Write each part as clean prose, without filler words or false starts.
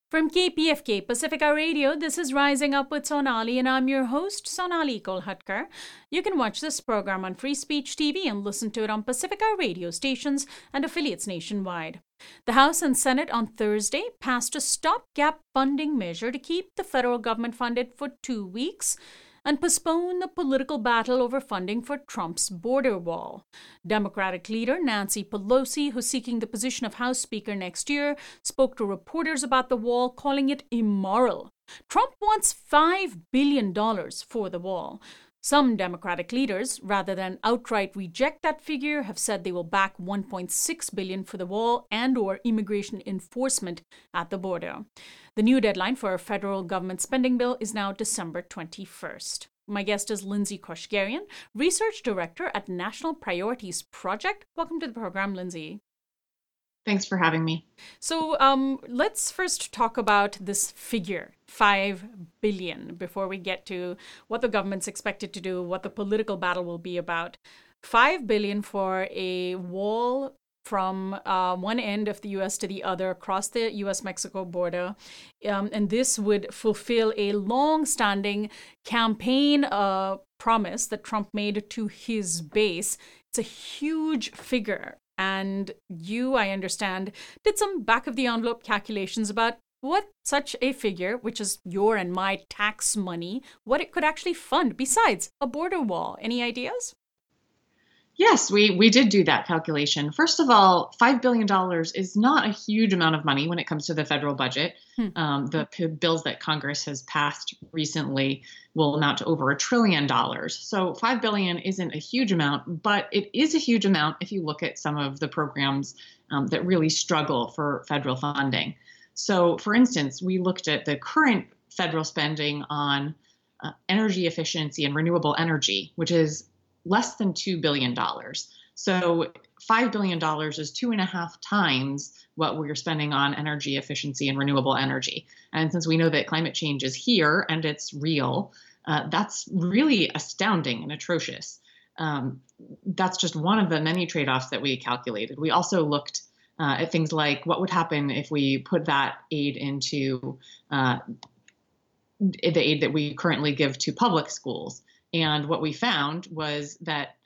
From KPFK Pacifica Radio, this is Rising Up with Sonali, and I'm your host, Sonali Kolhatkar. You can watch this program on Free Speech TV and listen to it on Pacifica radio stations and affiliates nationwide. The House and Senate on Thursday passed a stopgap funding measure to keep the federal government funded for 2 weeks and postpone the political battle over funding for Trump's border wall. Democratic leader Nancy Pelosi, who's seeking the position of House Speaker next year, spoke to reporters about the wall, calling it immoral. Trump wants $5 billion for the wall. Some Democratic leaders, rather than outright reject that figure, have said they will back $1.6 billion for the wall and/or immigration enforcement at the border. The new deadline for a federal government spending bill is now December 21st. My guest is Lindsay Koshgarian, Research Director at National Priorities Project. Welcome to the program, Lindsay. Thanks for having me. So let's first talk about this figure, $5 billion, before we get to what the government's expected to do, what the political battle will be about. $5 billion for a wall from one end of the U.S. to the other across the U.S.-Mexico border. And this would fulfill a long-standing campaign promise that Trump made to his base. It's a huge figure. And you, I understand, did some back-of-the-envelope calculations about what such a figure, which is your and my tax money, what it could actually fund besides a border wall. Any ideas? Yes, we did do that calculation. First of all, $5 billion is not a huge amount of money when it comes to the federal budget. The bills that Congress has passed recently will amount to over $1 trillion. So $5 billion isn't a huge amount, but it is a huge amount if you look at some of the programs that really struggle for federal funding. So, for instance, we looked at the current federal spending on energy efficiency and renewable energy, which is less than $2 billion. So $5 billion is 2.5 times what we're spending on energy efficiency and renewable energy. And since we know that climate change is here and it's real, that's really astounding and atrocious. That's just one of the many trade-offs that we calculated. We also looked at things like what would happen if we put that aid into the aid that we currently give to public schools. And what we found was that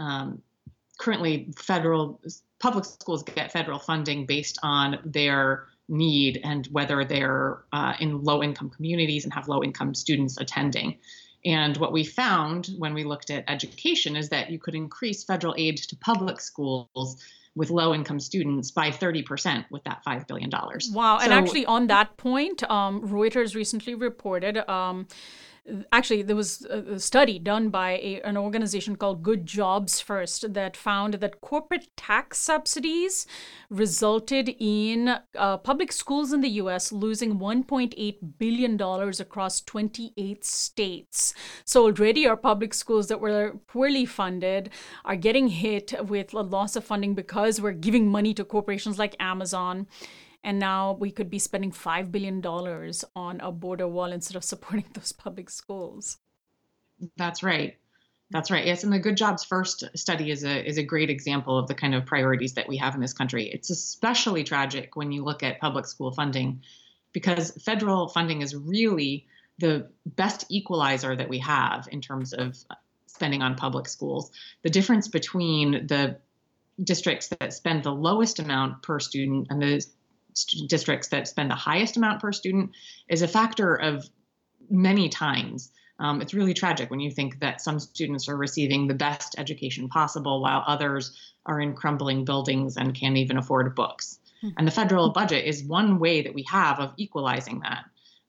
currently public schools get federal funding based on their need and whether they're in low-income communities and have low-income students attending. And what we found when we looked at education is that you could increase federal aid to public schools with low-income students by 30% with that $5 billion. Wow. And actually on that point, Reuters recently reported actually, there was a study done by an organization called Good Jobs First that found that corporate tax subsidies resulted in public schools in the U.S. losing $1.8 billion across 28 states. So already our public schools that were poorly funded are getting hit with a loss of funding because we're giving money to corporations like Amazon. And now we could be spending $5 billion on a border wall instead of supporting those public schools. That's right. That's right. Yes. And the Good Jobs First study is a great example of the kind of priorities that we have in this country. It's especially tragic when you look at public school funding because federal funding is really the best equalizer that we have in terms of spending on public schools. The difference between the districts that spend the lowest amount per student and the districts that spend the highest amount per student is a factor of many times. It's really tragic when you think that some students are receiving the best education possible while others are in crumbling buildings and can't even afford books. And the federal budget is one way that we have of equalizing that.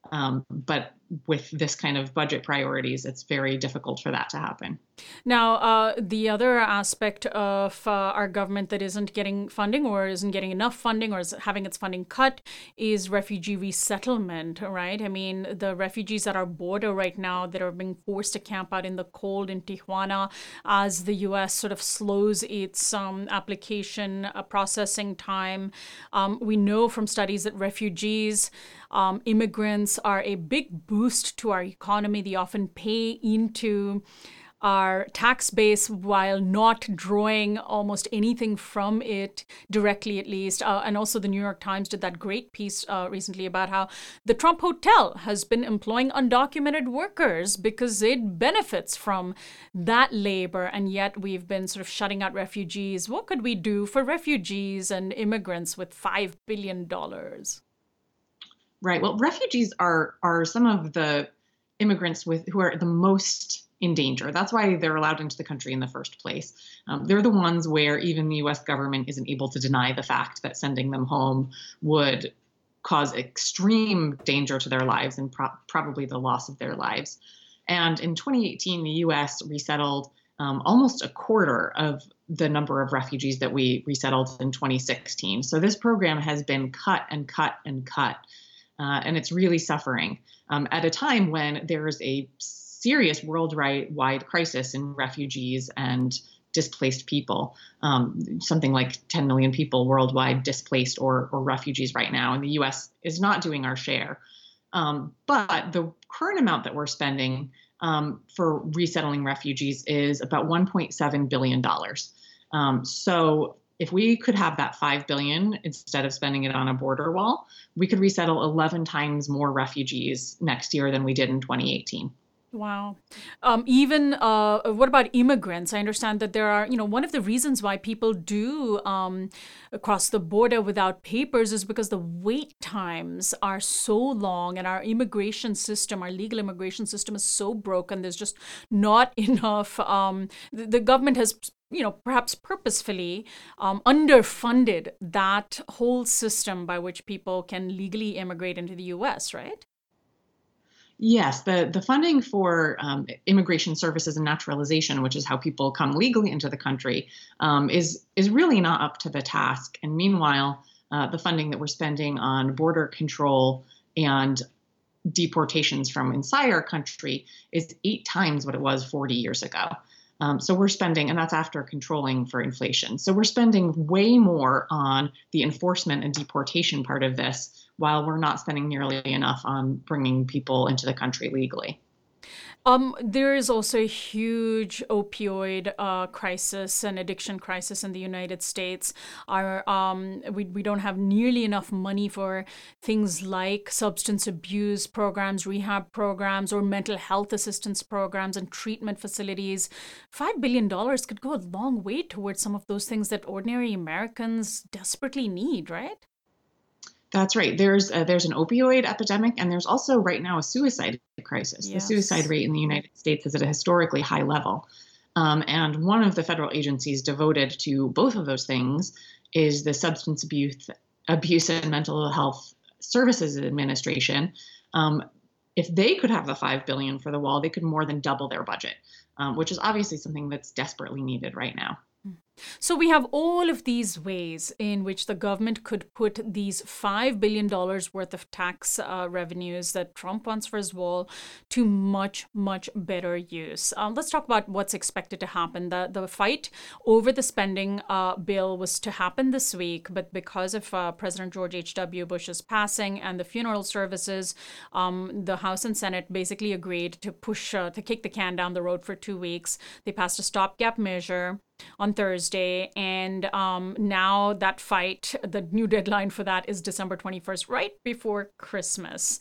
But with this kind of budget priorities, it's very difficult for that to happen. Now, the other aspect of our government that isn't getting funding or isn't getting enough funding or is having its funding cut is refugee resettlement, right? I mean, the refugees at our border right now that are being forced to camp out in the cold in Tijuana as the U.S. sort of slows its application processing time. We know from studies that refugees, immigrants are a big boost to our economy. They often pay into our tax base while not drawing almost anything from it directly, at least. And also, the New York Times did that great piece recently about how the Trump Hotel has been employing undocumented workers because it benefits from that labor. And yet we've been sort of shutting out refugees. What could we do for refugees and immigrants with $5 billion? Right. Well, refugees are some of the immigrants who are the most in danger. That's why they're allowed into the country in the first place. They're the ones where even the U.S. government isn't able to deny the fact that sending them home would cause extreme danger to their lives and probably the loss of their lives. And in 2018, the U.S. resettled almost a quarter of the number of refugees that we resettled in 2016. So this program has been cut and cut and cut. And it's really suffering at a time when there is a serious worldwide crisis in refugees and displaced people. Something like 10 million people worldwide displaced or refugees right now. And the U.S. is not doing our share. But the current amount that we're spending for resettling refugees is about $1.7 billion. So if we could have that $5 billion instead of spending it on a border wall, we could resettle 11 times more refugees next year than we did in 2018. Wow. What about immigrants? I understand that there are, one of the reasons why people do cross the border without papers is because the wait times are so long and our immigration system, our legal immigration system is so broken. There's just not enough. The government has perhaps purposefully underfunded that whole system by which people can legally immigrate into the U.S., right? Yes, the funding for immigration services and naturalization, which is how people come legally into the country, is really not up to the task. And meanwhile, the funding that we're spending on border control and deportations from inside our country is 8 times what it was 40 years ago. So we're spending, and that's after controlling for inflation. So we're spending way more on the enforcement and deportation part of this, while we're not spending nearly enough on bringing people into the country legally. There is also a huge opioid crisis and addiction crisis in the United States. We don't have nearly enough money for things like substance abuse programs, rehab programs, or mental health assistance programs and treatment facilities. $5 billion could go a long way towards some of those things that ordinary Americans desperately need, right? That's right. There's an opioid epidemic, and there's also right now a suicide crisis. Yes. The suicide rate in the United States is at a historically high level. And one of the federal agencies devoted to both of those things is the Substance Abuse and Mental Health Services Administration. If they could have the $5 billion for the wall, they could more than double their budget, which is obviously something that's desperately needed right now. So we have all of these ways in which the government could put these $5 billion worth of tax revenues that Trump wants for his wall to much, much better use. Let's talk about what's expected to happen. The fight over the spending bill was to happen this week, but because of President George H.W. Bush's passing and the funeral services, the House and Senate basically agreed to kick the can down the road for 2 weeks. They passed a stopgap measure on Thursday, and now that fight, the new deadline for that is December 21st, right before Christmas.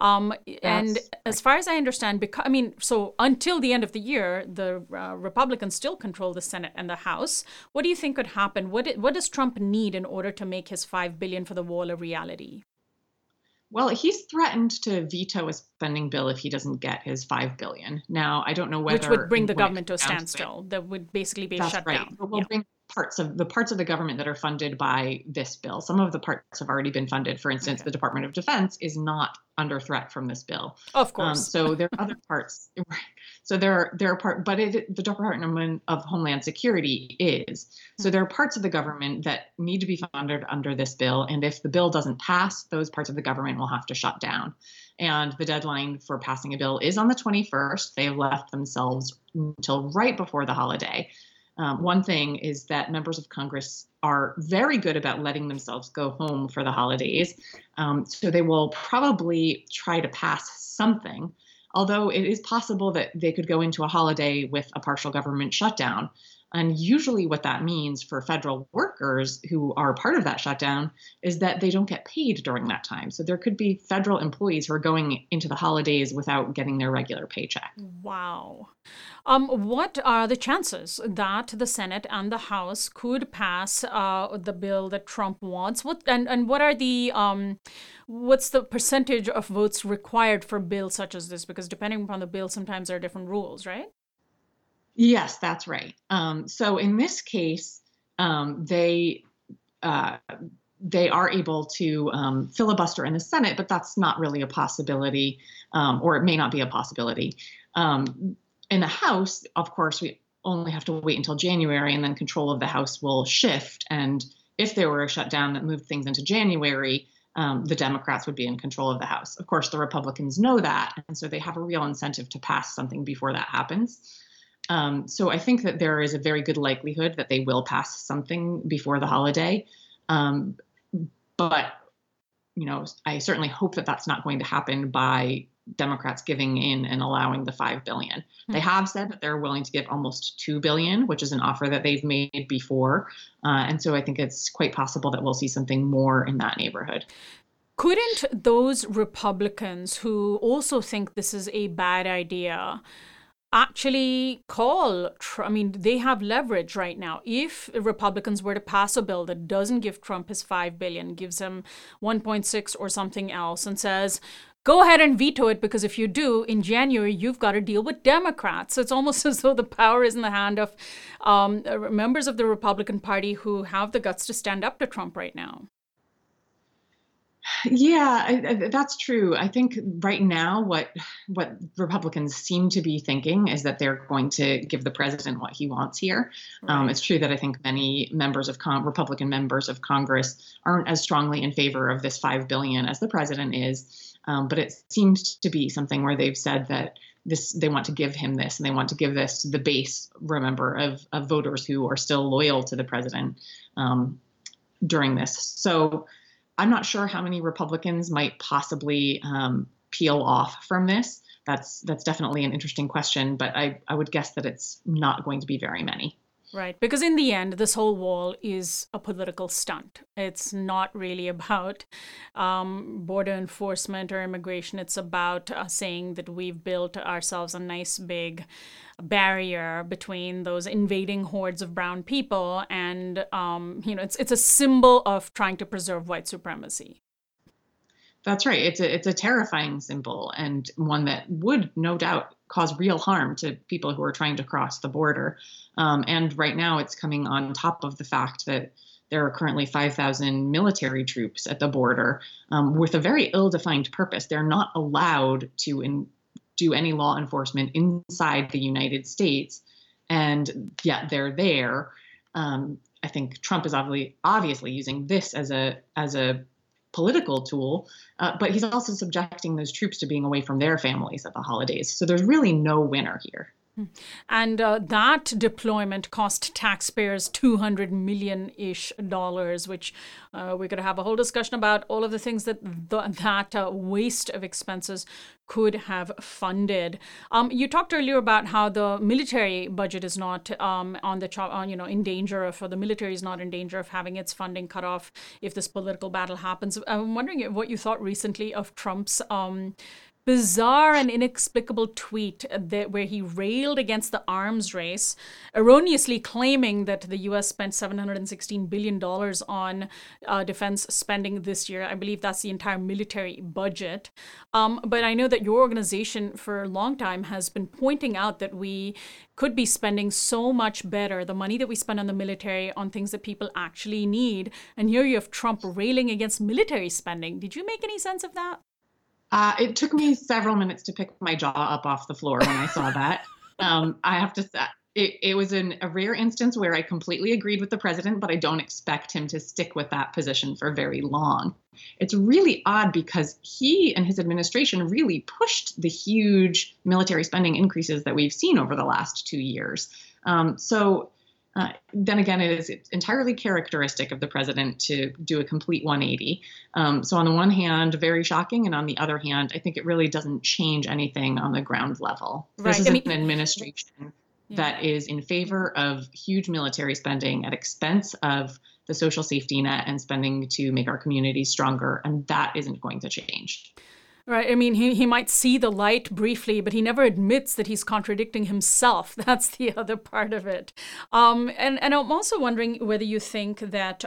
And as far as I understand, so until the end of the year, the Republicans still control the Senate and the House. What do you think could happen? What does Trump need in order to make his $5 billion for the wall a reality? Well, he's threatened to veto a spending bill if he doesn't get his $5 billion. Now, I don't know whether— Which would bring the government to a standstill. That would basically be a shutdown. That's right. But we'll bring parts of the government that are funded by this bill. Some of the parts have already been funded. For instance, The Department of Defense is not under threat from this bill. Of course. So there are other parts. Right. So there are parts, but the Department of Homeland Security is. So there are parts of the government that need to be funded under this bill. And if the bill doesn't pass, those parts of the government will have to shut down. And the deadline for passing a bill is on the 21st. They have left themselves until right before the holiday. One thing is that members of Congress are very good about letting themselves go home for the holidays. So they will probably try to pass something although it is possible that they could go into a holiday with a partial government shutdown. And usually what that means for federal workers who are part of that shutdown is that they don't get paid during that time. So there could be federal employees who are going into the holidays without getting their regular paycheck. Wow. What are the chances that the Senate and the House could pass the bill that Trump wants? And what are the what's the percentage of votes required for bills such as this? Because depending upon the bill, sometimes there are different rules, right? Yes, that's right. So in this case, they they are able to filibuster in the Senate, but that's not really a possibility, or it may not be a possibility. In the House, of course, we only have to wait until January, and then control of the House will shift. And if there were a shutdown that moved things into January, the Democrats would be in control of the House. Of course, the Republicans know that, and so they have a real incentive to pass something before that happens. So I think that there is a very good likelihood that they will pass something before the holiday. But, I certainly hope that that's not going to happen by Democrats giving in and allowing the $5 billion. Mm-hmm. They have said that they're willing to give almost $2 billion, which is an offer that they've made before. And so I think it's quite possible that we'll see something more in that neighborhood. Couldn't those Republicans who also think this is a bad idea actually they have leverage right now. If Republicans were to pass a bill that doesn't give Trump his $5 billion, gives him 1.6 or something else, and says, go ahead and veto it, because if you do, in January, you've got to deal with Democrats. So it's almost as though the power is in the hand of members of the Republican Party who have the guts to stand up to Trump right now. Yeah, that's true. I think right now what Republicans seem to be thinking is that they're going to give the president what he wants here. Right. It's true that I think many Republican members of Congress aren't as strongly in favor of this $5 billion as the president is. But it seems to be something where they've said that they want to give him this, and they want to give this to the base, remember, of voters who are still loyal to the president during this. So I'm not sure how many Republicans might possibly peel off from this. That's definitely an interesting question, but I would guess that it's not going to be very many. Right, because in the end, this whole wall is a political stunt. It's not really about border enforcement or immigration. It's about saying that we've built ourselves a nice big barrier between those invading hordes of brown people, and it's a symbol of trying to preserve white supremacy. That's right. It's a terrifying symbol, and one that would no doubt cause real harm to people who are trying to cross the border. And right now it's coming on top of the fact that there are currently 5,000 military troops at the border with a very ill-defined purpose. They're not allowed to do any law enforcement inside the United States, and yet they're there. I think Trump is obviously using this as a political tool, but he's also subjecting those troops to being away from their families at the holidays. So there's really no winner here. And that deployment cost taxpayers $200 million-ish, which we could have a whole discussion about all of the things that waste of expenses could have funded. You talked earlier about how the military budget is not in danger of, or the military is not in danger of having its funding cut off if this political battle happens. I'm wondering what you thought recently of Trump's bizarre and inexplicable tweet where he railed against the arms race, erroneously claiming that the U.S. spent $716 billion on defense spending this year. I believe that's the entire military budget. But I know that your organization for a long time has been pointing out that we could be spending so much better the money that we spend on the military on things that people actually need. And here you have Trump railing against military spending. Did you make any sense of that? It took me several minutes to pick my jaw up off the floor when I saw that. I have to say, it was a rare instance where I completely agreed with the president, but I don't expect him to stick with that position for very long. It's really odd because he and his administration really pushed the huge military spending increases that we've seen over the last 2 years. So Then again, it is entirely characteristic of the president to do a complete 180. So on the one hand, very shocking, and on the other hand, I think it really doesn't change anything on the ground level. This Right. is an administration that is in favor of huge military spending at expense of the social safety net and spending to make our communities stronger, and that isn't going to change. Right. I mean, he might see the light briefly, but he never admits that he's contradicting himself. That's the other part of it. And I'm also wondering whether you think that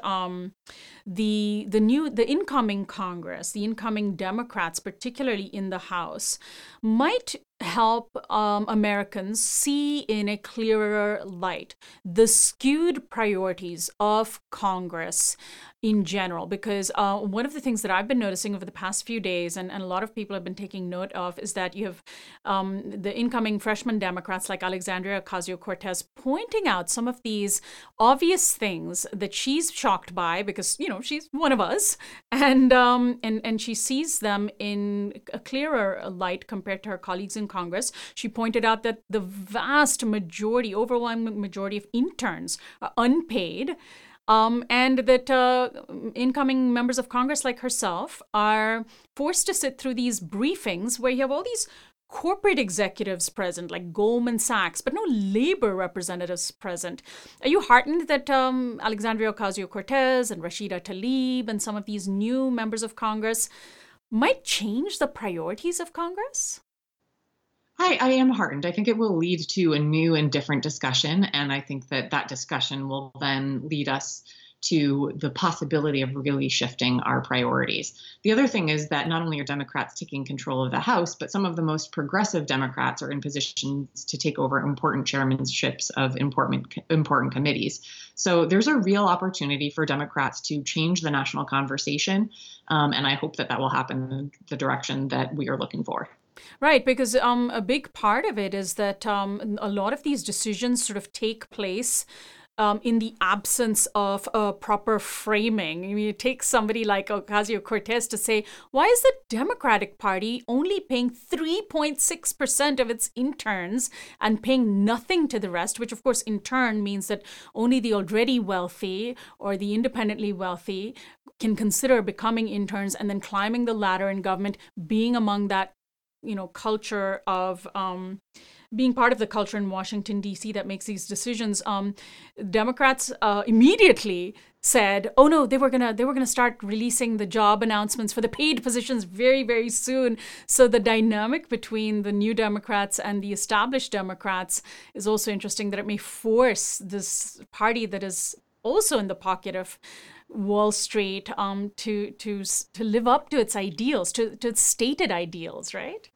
the incoming Congress, the incoming Democrats, particularly in the House, might help Americans see in a clearer light the skewed priorities of Congress in general. Because one of the things that I've been noticing over the past few days, and a lot of people have been taking note of, is that you have the incoming freshman Democrats like Alexandria Ocasio-Cortez pointing out some of these obvious things that she's shocked by because, she's one of us, and she sees them in a clearer light compared to her colleagues in Congress. She pointed out that the vast majority, overwhelming majority of interns are unpaid. And that incoming members of Congress like herself are forced to sit through these briefings where you have all these corporate executives present, like Goldman Sachs, but no labor representatives present. Are you heartened that Alexandria Ocasio-Cortez and Rashida Tlaib and some of these new members of Congress might change the priorities of Congress? I am heartened. I think it will lead to a new and different discussion. And I think that discussion will then lead us to the possibility of really shifting our priorities. The other thing is that not only are Democrats taking control of the House, but some of the most progressive Democrats are in positions to take over important chairmanships of important committees. So there's a real opportunity for Democrats to change the national conversation. And I hope that will happen in the direction that we are looking for. Right, because a big part of it is that a lot of these decisions sort of take place in the absence of a proper framing. I mean, it takes somebody like Ocasio-Cortez to say, why is the Democratic Party only paying 3.6% of its interns and paying nothing to the rest, which of course in turn means that only the already wealthy or the independently wealthy can consider becoming interns and then climbing the ladder in government, being among that culture of being part of the culture in Washington, D.C. that makes these decisions. Democrats immediately said, oh no, they were gonna start releasing the job announcements for the paid positions very, very soon. So the dynamic between the new Democrats and the established Democrats is also interesting, that it may force this party that is also in the pocket of Wall Street to live up to its ideals, to its stated ideals, right?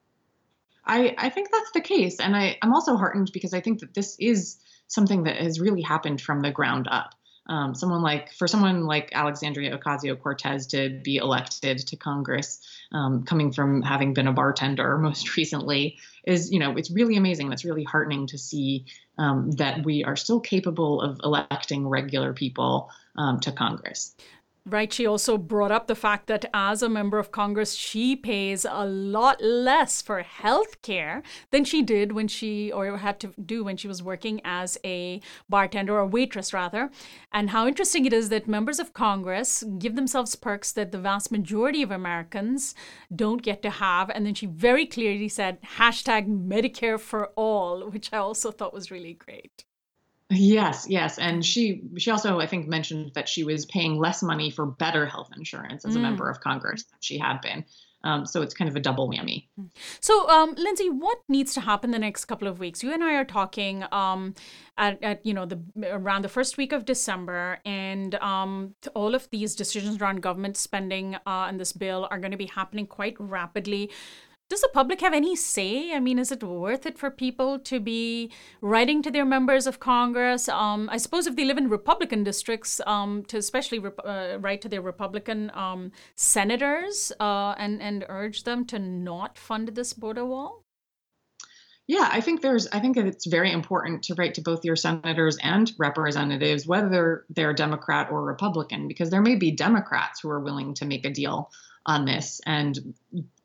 I think that's the case. And I'm also heartened because I think that this is something that has really happened from the ground up. Someone like Alexandria Ocasio-Cortez to be elected to Congress, coming from having been a bartender most recently, is, it's really amazing. That's really heartening to see that we are still capable of electing regular people to Congress. Right. She also brought up the fact that as a member of Congress, she pays a lot less for health care than she did had to do when she was working as a bartender or waitress, rather. And how interesting it is that members of Congress give themselves perks that the vast majority of Americans don't get to have. And then she very clearly said, #Medicare for all, which I also thought was really great. Yes. And she also, I think, mentioned that she was paying less money for better health insurance as a member of Congress than she had been. So it's kind of a double whammy. So, Lindsay, what needs to happen the next couple of weeks? You and I are talking at around the first week of December, and all of these decisions around government spending and this bill are going to be happening quite rapidly. Does the public have any say? I mean, is it worth it for people to be writing to their members of Congress? I suppose if they live in Republican districts, to especially write to their Republican senators and urge them to not fund this border wall? Yeah, I think it's very important to write to both your senators and representatives, whether they're Democrat or Republican, because there may be Democrats who are willing to make a deal on this, and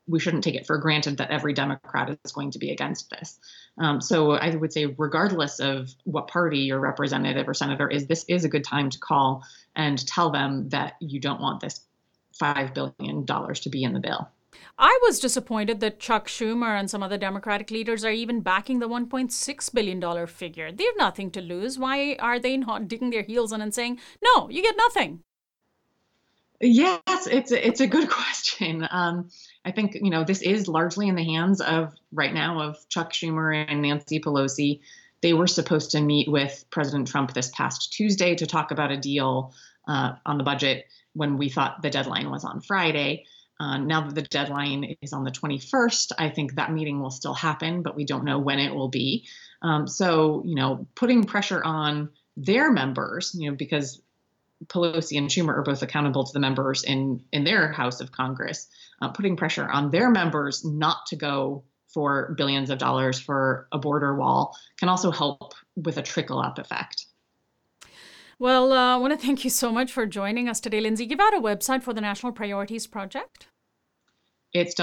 we shouldn't take it for granted that every Democrat is going to be against this. So I would say, regardless of what party your representative or senator is, this is a good time to call and tell them that you don't want this $5 billion to be in the bill. I was disappointed that Chuck Schumer and some other Democratic leaders are even backing the $1.6 billion figure. They have nothing to lose. Why are they not digging their heels in and saying, no, you get nothing? Yes, it's a good question. I think, this is largely in the hands of right now of Chuck Schumer and Nancy Pelosi. They were supposed to meet with President Trump this past Tuesday to talk about a deal on the budget when we thought the deadline was on Friday. Now that the deadline is on the 21st, I think that meeting will still happen, but we don't know when it will be. So, putting pressure on their members, because Pelosi and Schumer are both accountable to the members in their House of Congress, putting pressure on their members not to go for billions of dollars for a border wall can also help with a trickle-up effect. Well, I want to thank you so much for joining us today, Lindsay. Give out a website for the National Priorities Project. It's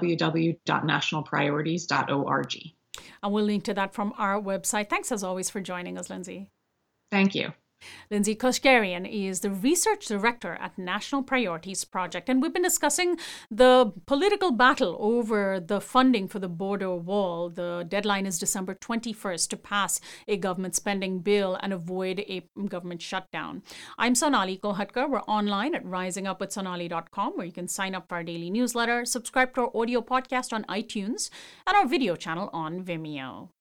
www.nationalpriorities.org. And we'll link to that from our website. Thanks, as always, for joining us, Lindsay. Thank you. Lindsay Kashgarian is the research director at National Priorities Project, and we've been discussing the political battle over the funding for the border wall. The deadline is December 21st to pass a government spending bill and avoid a government shutdown. I'm Sonali Kolhatkar. We're online at risingupwithsonali.com, where you can sign up for our daily newsletter, subscribe to our audio podcast on iTunes, and our video channel on Vimeo.